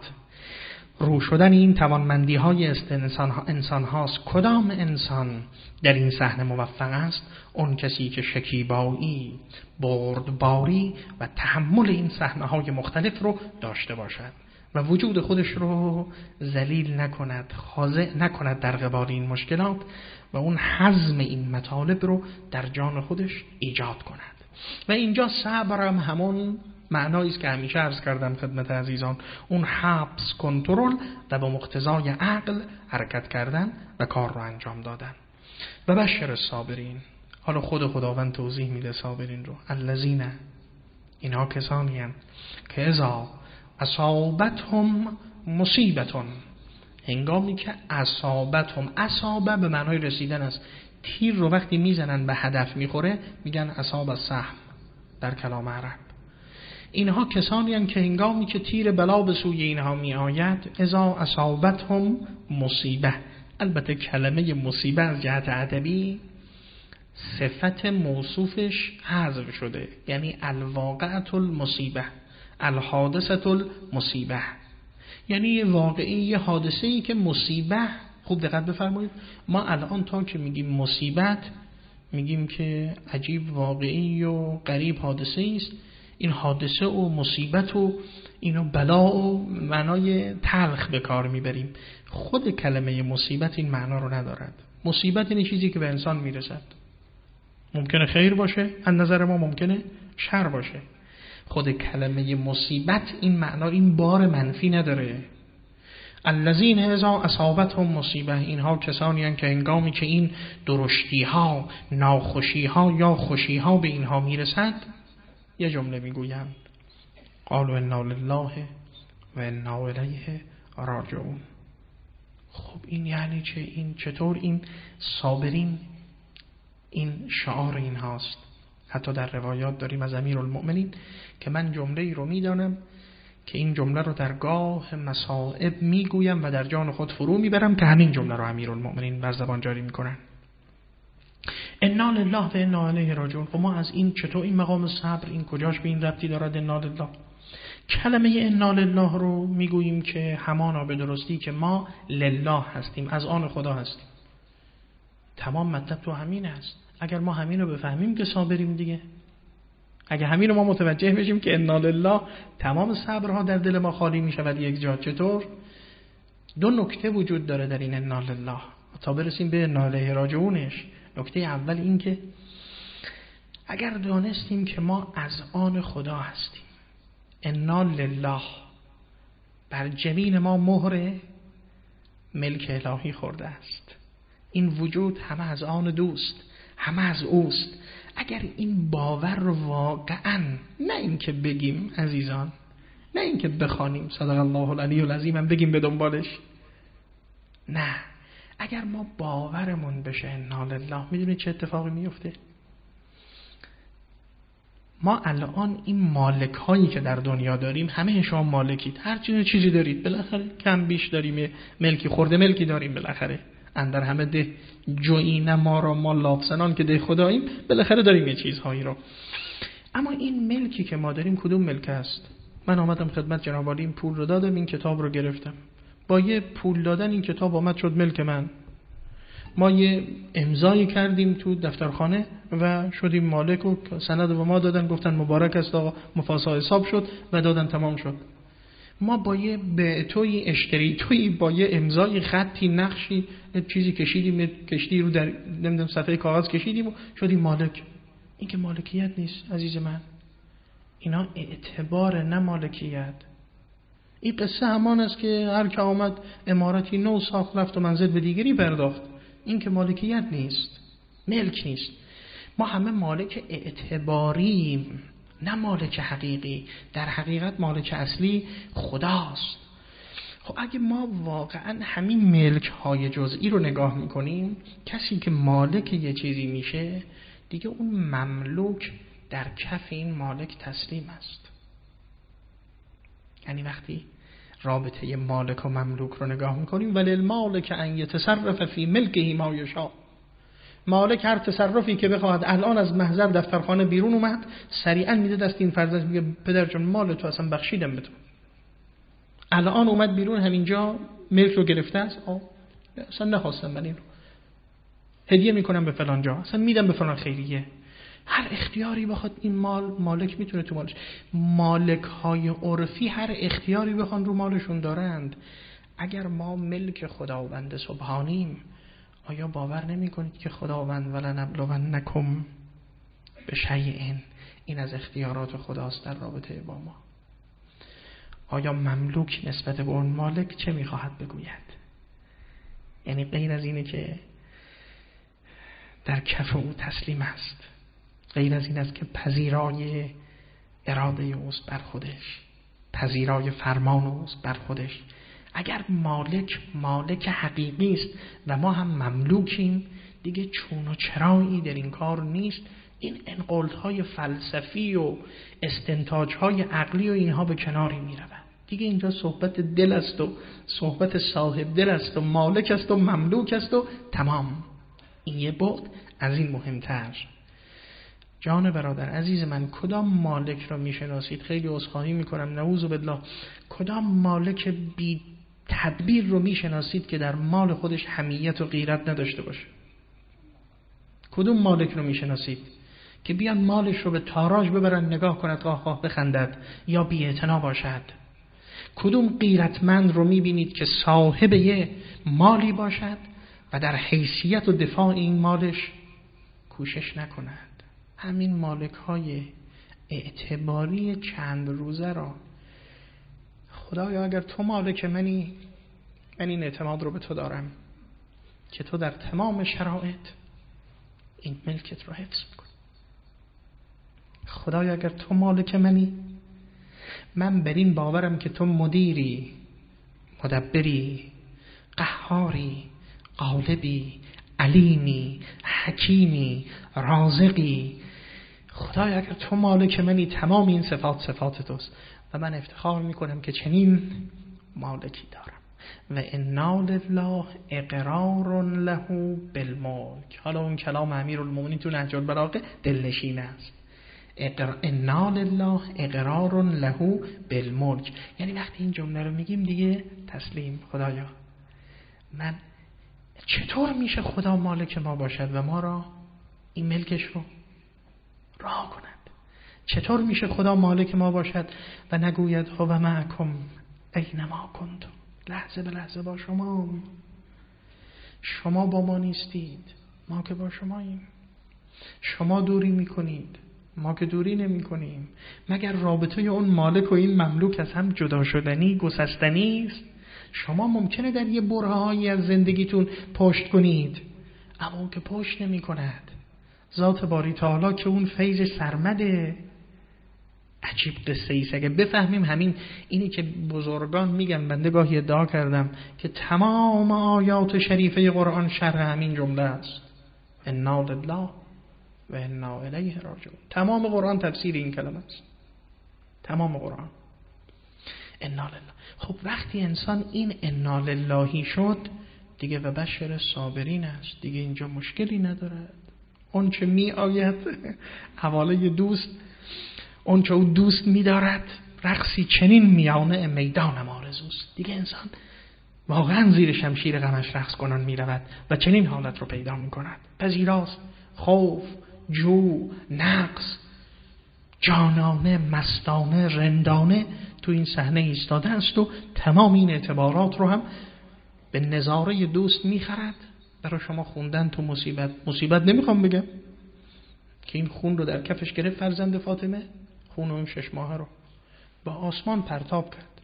رو شدن این توانمندی های انسان هاست. کدام انسان در این صحنه موفق است؟ اون کسی که شکیبایی، بردباری و تحمل این صحنه های مختلف رو داشته باشد و وجود خودش رو ذلیل نکند، خاضع نکند در قبال این مشکلات و اون حزم این مطالب رو در جان خودش ایجاد کند. و اینجا صبر هم همون معنایی است که همیشه عرض کردم خدمت عزیزان، اون حبس، کنترل و با مقتضای عقل حرکت کردن و کار رو انجام دادن. و بشر صابرین، حالا خداوند توضیح میده صابرین رو، الذین، اینها کسانی هستند که اذا اصابتهم مصیبتون، هنگامی که اصابتهم، اصابه به معنای رسیدن است، تیر رو وقتی میزنن به هدف میخوره میگن اصاب السهم در کلام عرب. اینها کسانی هستند که هنگامی که تیر بلا به سوی اینها می آید، اذا اصابتهم مصیبه، البته کلمه مصیبه از جهت ادبی صفت موصوفش حذف شده، یعنی الواقعة المصیبه، الحادثة المصیبه، یعنی یه واقعی، یه حادثه‌ای که مصیبه. خوب دقت بفرمایید، ما الان تا که میگیم مصیبت میگیم که عجیب واقعی و غریب حادثه‌ای است. این حادثه و مصیبت و اینو بلا و معنای تلخ به کار میبریم. خود کلمه مصیبت این معنا رو ندارد. مصیبت این چیزی که به انسان میرسد، ممکنه خیر باشه، از نظر ما ممکنه شر باشه. خود کلمه مصیبت این معنا، این بار منفی نداره. الذین اذا اصابتهم مصیبه، اینها کسانی هستند که هنگامی که این درشتی ها، ناخوشی ها یا خوشی ها به اینها میرسد، یه جمله میگویند، قالوا انا لله و انا الیه راجعون. خب این یعنی چه؟ این چطور این صابرین این شعار این هاست؟ حتی در روایات داریم از امیرالمؤمنین که من جمله‌ای رو میدانم که این جمله رو در گاه مصائب میگویم و در جان خود فرو میبرم که همین جمله رو امیرالمؤمنین بر زبان جاری میکنن. انا لله و انا الیه راجعون. خب ما از این چطور این مقام صبر این کجاش به این ربطی دارد؟ انا لله، کلمه انا لله رو میگوییم که همانا به درستی که ما لله هستیم، از آن خدا هستیم. تمام مطلب تو همین است. اگر ما همین رو بفهمیم که صابریم دیگه. اگر همین رو ما متوجه بشیم که انا لله، تمام صبرها در دل ما خالی می شود یک جا. چطور؟ دو نکته وجود داره در این انا لله تا برسیم به انا الیه راجعونش. نکته اول این که اگر دانستیم که ما از آن خدا هستیم، انا لله، بر جبین ما مهر ملک الهی خورده است. این وجود همه از آن دوست، همه از اوست. اگر این باور رو واقعا، نه اینکه بگیم عزیزان، نه اینکه بخوانیم صدق الله العلی العظیم هم بگیم به دنبالش، نه، اگر ما باورمون بشه انا لله، میدونید چه اتفاقی میفته؟ ما الان این مالک هایی که در دنیا داریم، همه شما مالکید، هر چیزی دارید، بالاخره کم بیش داریم، ملکی خورده ملکی داریم، بالاخره اندر همه ده جویین ما را ما لافزنان که ده خداییم، بالاخره داریم یه چیزهایی رو. اما این ملکی که ما داریم کدوم ملک است؟ من آمدم خدمت جناب عالی، این پول رو دادم، این کتاب رو گرفتم، با یه پول دادن این کتاب آمد شد ملک من. ما یه امضایی کردیم تو دفترخانه و شدیم مالک و سند و ما دادن، گفتن مبارک است آقا، مفاسا حساب شد و دادن تمام شد. ما با یه بعتوی اشتری توی با یه امضای خطی نقشی چیزی کشیدیم، کشتی رو در نمیدونم صفحه کاغذ کشیدیم و شدیم مالک. این که مالکیت نیست عزیز من، اینا اعتبار نه مالکیت. این قصه همان است که هر که آمد عمارتی نو ساخت رفت و منزل به دیگری پرداخت. این که مالکیت نیست، ملک نیست. ما همه مالک اعتباریم، نه مالک حقیقی. در حقیقت مالک اصلی خداست. خب اگه ما واقعا همین ملک های جزئی رو نگاه میکنیم، کسی که مالک یه چیزی میشه دیگه اون مملوک در کف این مالک تسلیم است. یعنی وقتی رابطه مالک و مملوک رو نگاه میکنیم، وللمالک ان یتصرف فی ملکه ما یشاء، مالک هر تصرفی که بخواهد، الان از محضر دفترخانه بیرون اومد، سریعا میده دست این فرزند، میگه پدر جان مال تو اصلا بخشیدم به تو، الان اومد بیرون همینجا ملک رو گرفته است، اصلا نخواستم من این رو هدیه میکنم به فلان جا، اصلا میدم به فلان خیریه. هر اختیاری بخواد این مالک میتونه تو مالش. مالک های عرفی هر اختیاری بخوان رو مالشون دارند. اگر ما ملک خداوند سبحانیم، آیا باور نمی کنید که خداوند ولنبلونکم بشیء، این از اختیارات خداست در رابطه با ما؟ آیا مملوک نسبت به اون مالک چه میخواهد بگوید؟ یعنی غیر از اینه که در کف او تسلیم است، غیر از این است که پذیرای اراده اوست بر خودش، پذیرای فرمان اوست بر خودش. اگر مالک حقیقی است و ما هم مملوکیم، دیگه چون و چرایی در این کار نیست. این انقلاب‌های فلسفی و استنتاج‌های عقلی و اینها به کناری می‌روند. دیگه اینجا صحبت دل است و صحبت صاحب دل است و مالک است و مملوک است و تمام. این یه بعد، از این مهمتر. جان برادر عزیز من، کدام مالک را میشناسید؟ خیلی عذرخواهی میکنم، نعوذ بالله، کدام مالک بی تدبیر رو میشناسید که در مال خودش حمیت و غیرت نداشته باشه؟ کدوم مالک رو میشناسید که بیان مالش رو به تاراج ببرن نگاه کند قاه بخندد یا بی اعتنا باشد؟ کدوم غیرتمند رو میبینید که صاحب یه مالی باشد و در حیثیت و دفاع این مالش کوشش نکند؟ همین مالک های اعتباری چند روزه را، خدایا اگر تو مالک منی، من این اعتماد رو به تو دارم که تو در تمام شرایط این ملکت رو حفظ کن. خدایا اگر تو مالک منی من بر این باورم که تو مدیری، مدبری، قهاری، غالبی، علیمی، حکیمی، رازقی. خدای اگر تو مالک منی، تمام این صفات توست و من افتخار میکنم که چنین مالکی دارم. و انا لله اقرار له بالملک. حالا اون کلام امیرالمومنین تو نهج البلاغه دلنشین است. انا لله اقرار له بالملک، یعنی وقتی این جمله رو میگیم دیگه تسلیم. خدایا من چطور میشه خدا مالک ما باشد و ما را این ملکش رو رها کند؟ چطور میشه خدا مالک ما باشد و نگوید هو معکم اینما کنتم، لحظه به لحظه با شما با ما نیستید، ما که با شماییم. شما دوری میکنید، ما که دوری نمی کنیم. مگر رابطه اون مالک و این مملوک از هم جدا شدنی، گسستنی است؟ شما ممکنه در یه برهه‌هایی از زندگیتون پشت کنید، اما اون که پشت نمی کند. ذات باری تعالی که اون فیض سرمده. عجیب قصه ایست. اگه بفهمیم همین اینی که بزرگان میگن، بنده گاهی ادعا کردم که تمام آیات شریفه قرآن شرح همین جمله است: انا لله و انا الیه راجعون. تمام قرآن تفسیر این کلمه است، تمام قرآن انا لله. خب وقتی انسان این انا للهی شد دیگه و بشر صابرین است، دیگه اینجا مشکلی ندارد. اون چه می آید حواله دوست، اون چه او دوست می دارد، رقصی چنین میانه میدانم آرزوست. دیگه انسان واقعا زیر شمشیر غمش رقص کنان می رود و چنین حالت رو پیدا می کند. پذیراست خوف، جو، نقص، جانانه، مستانه، رندانه تو این صحنه ایستاده است و تمام این اعتبارات رو هم به نظاره دوست میخرد. برای شما خوندن تو مصیبت نمیخوام بگم که این خون رو در کفش گرفت فرزند فاطمه، خون اون 6 ماهه رو با آسمان پرتاب کرد.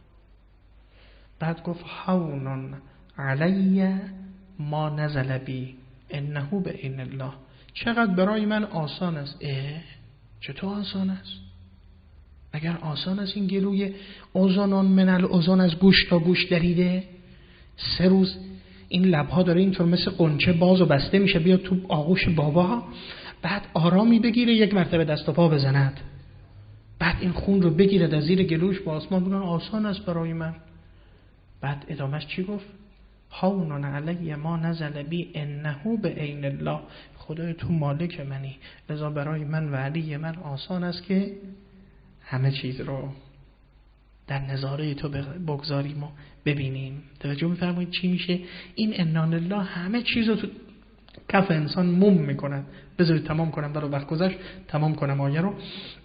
بعد گفت هون علی ما نزل بی انه بعین الله. چقدر برای من آسان است. چطور آسان است؟ اگر آسان است این گلوی اوزانان من الاذن، از گوش تا گوش دریده، 3 روز این لبها داره اینطور مثل قنچه باز و بسته میشه بیاد تو آغوش بابا، بعد آرامی بگیره 1 مرتبه دست و پا بزند، بعد این خون رو بگیره در زیر گلوش با آسمان بگن آسان است برای من. بعد ادامهش چی گفت؟ هون علی ما نزل بی انه بعین الله. خدای تو مالک منی، لذا برای من و علی من آسان است که همه چیز رو در نظاره تو بگذاریم و ببینیم. توجه می‌فرمایید چی میشه؟ این انا لله همه چیز رو تو کف انسان موم میکنن. بذارید تمام کنم، برای وقت گذشت تمام کنم آیه رو.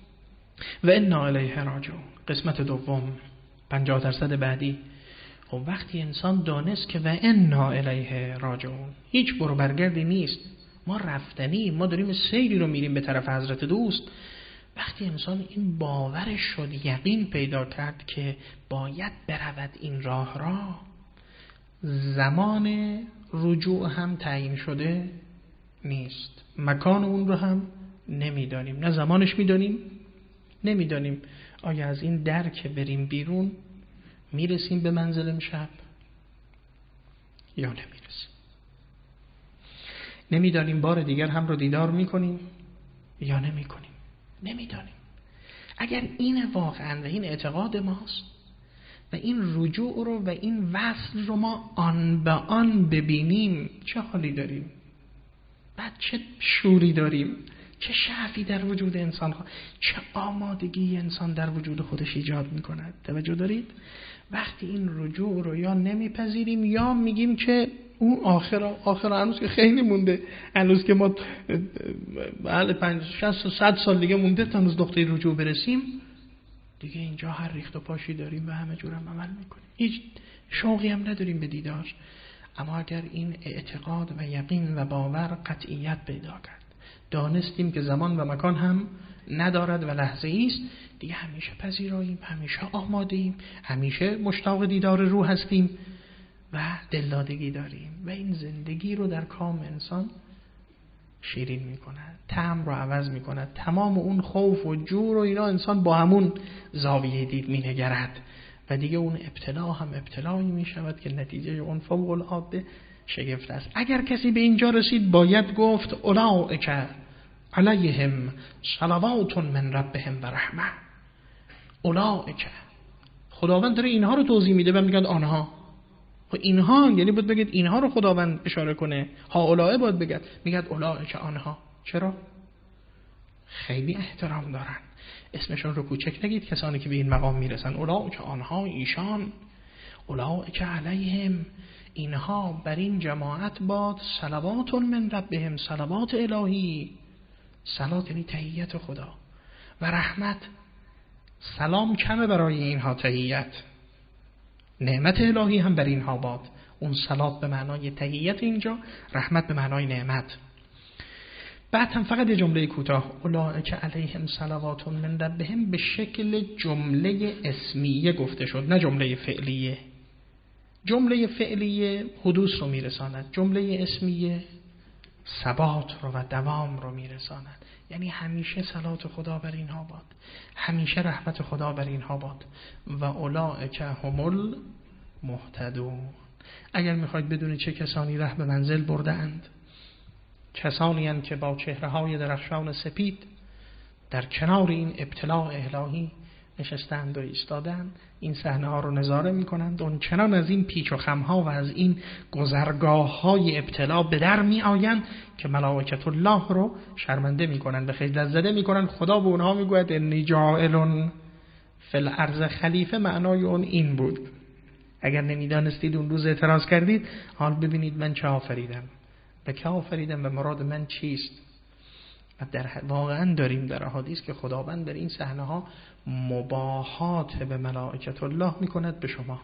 و انا الیه راجعون. قسمت دوم 50% بعدی. و وقتی انسان دانست که و انا الیه راجعون، هیچ برو برگردی نیست، ما رفتنی، ما داریم سیری رو میریم به طرف حضرت دوست. وقتی انسان این باورش شد، یقین پیدا کرد که باید برود این راه را، زمان رجوع هم تعیین شده نیست، مکان اون رو هم نمیدانیم، نه زمانش میدانیم نمیدانیم. آیا از این در که بریم بیرون میرسیم به منزل امشب یا نمیرسیم؟ نمیدانیم بار دیگر هم رو دیدار میکنیم یا نمیکنیم، نمیدانیم. اگر این واقعا و این اعتقاد ماست و این رجوع رو و این وصل رو ما آن به آن ببینیم، چه حالی داریم؟ بعد چه شوری داریم؟ چه شعفی در وجود انسان، چه آمادگی انسان در وجود خودش ایجاد میکند. توجه دارید؟ وقتی این رجوع رو یا نمیپذیریم یا میگیم که اون آخر هنوز که خیلی مونده، هنوز که ما بله 50 60 100 سال دیگه مونده تا هنوز نقطه رجوع برسیم، دیگه اینجا هر ریخت و پاشی داریم و همه جور هم عمل میکنیم، هیچ شوقی هم نداریم به دیدار. اما اگر این اعتقاد و یقین و باور قطعیت پیدا کرد، دانستیم که زمان و مکان هم ندارد و لحظه ایست، دیگه همیشه پذیراییم، همیشه آماده ایم، همیشه مشتاق دیدار روح هستیم و دلدادگی داریم و این زندگی رو در کام انسان شیرین میکند، طعم رو عوض میکند. تمام اون خوف و جور و اینا انسان با همون زاویه دید مینگرد و دیگه اون ابتلا هم ابتلایی میشود که نتیجه اون فوق العاده شگفت است. اگر کسی به اینجا رسید باید گفت اولئک علیهم صلوات من ربهم و رحمه. اولئک، خداوند داره اینها رو توضیح میده و میگن آنها. و اینها یعنی باید بگید اینها رو خداوند اشاره کنه. ها اولئک باید بگید، میگه اولئک آنها. چرا؟ خیلی احترام دارن، اسمشون رو کوچک نگید. کسانی که به این مقام میرسن اولئک آنها، ایشان، اولئک علیهم، اینها بر این جماعت باد صلوات من ربهم، صلوات الهی. صلات یعنی تحیت خدا و رحمت. سلام کمه برای اینها، تحیت نعمت الهی هم بر اینها باد. اون صلات به معنای تحیت اینجا، رحمت به معنای نعمت. بعد هم فقط یه جمله کوتاه، اولئک علیهم صلوات من ربهم، به شکل جمله اسمیه گفته شد، نه جمله فعلیه. جمله فعلیه حدوث رو میرساند، جمله اسمیه ثبات رو و دوام رو میرساند. یعنی همیشه صلات خدا بر اینها باد، همیشه رحمت خدا بر اینها باد. و اولئک هم المهتدون. اگر میخواید بدونید چه کسانی ره به منزل بردند، کسانی هستند که با چهره‌های درخشان سپید در کنار این ابتلاء الهی نشستند و ایستادند، این صحنه ها رو نظاره میکنند. اون چنان از این پیچ و خم ها و از این گذرگاه های ابتلا به در می آیند که ملائکت الله رو شرمنده میکنند، به خجلت زده میکنند. خدا به اونها میگوید انی جاعل فی الارض خلیفه. معنای اون این بود، اگر نمیدانستید اون روز اعتراض کردید، حال ببینید من چه آفریدم و که آفریدم و مراد من چیست. واقعا داریم در احادیث که خداوند در این صحنه ها مباهات به ملائکت الله میکند، به شما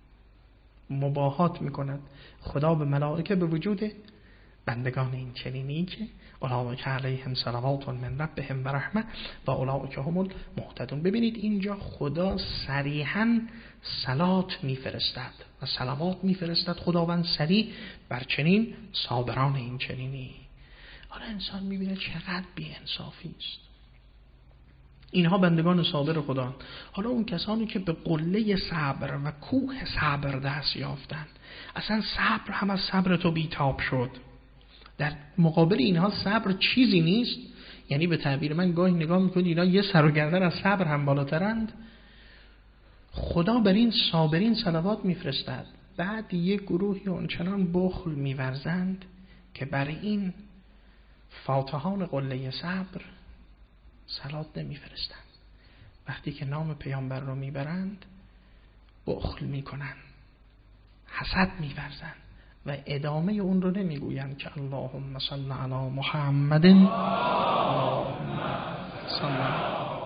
مباهات میکند خدا به ملائکه به وجود بندگان این چنینی که اولئک علیهم صلوات من ربهم و رحمه و اولئک هم المهتدون. ببینید اینجا خدا صریحاً صلات میفرستد و صلوات میفرستد خداوند صریح بر چنین صابران این چنینی. حالا انسان میبینه چقدر بی‌انصافی است. اینها بندگان صابر خدا. حالا اون کسانی که به قله صبر و کوه صبر دست یافتند، اصلا صبر هم از صبر تو بیتاب شد. در مقابل اینها صبر چیزی نیست. یعنی به تعبیر من گاهی نگاه میکنید اینا یه سر و گردن از صبر هم بالاترند. خدا بر این صابرین صلوات میفرستد، بعد یک گروهی اونچنان بخل میورزند که بر این فاتحان قله صبر صلات نمیفرستند. وقتی که نام پیامبر رو میبرند بخل میکنند، حسد میورزند و ادامه اون رو نمیگویند که اللهم صل علی محمد اللهم صل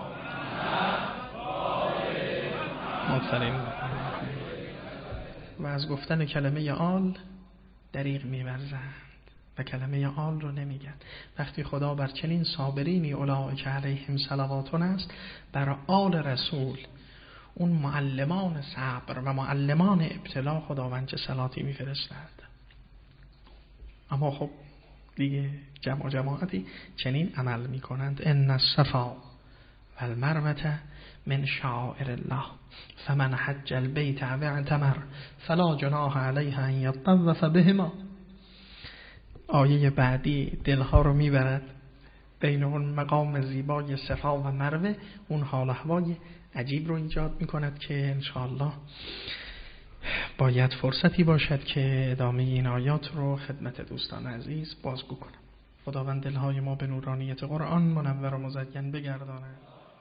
و از گفتن کلمه آل دریغ میورزند و کلمه آل رو نمیگن. وقتی خدا بر چنین صابرینی اولئک علیهم صلواتون است، بر آل رسول، اون معلمان صبر و معلمان ابتلا، خداوند چه صلاتی میفرستد. اما خب دیگه جماعتی چنین عمل میکنند. ان الصفا والمروه من شعائر الله فمن حج البیت و اعتمر فلا جناح علیه ان یطوف بهما. آیه بعدی دلها رو میبرد بین اون مقام زیبای صفا و مروه، اون حال احوال عجیب رو ایجاد میکند که انشاءالله باید فرصتی باشد که ادامه این آیات رو خدمت دوستان عزیز بازگو کنم. خداوند دلهای ما به نورانیت قرآن منور و مزین بگرداند.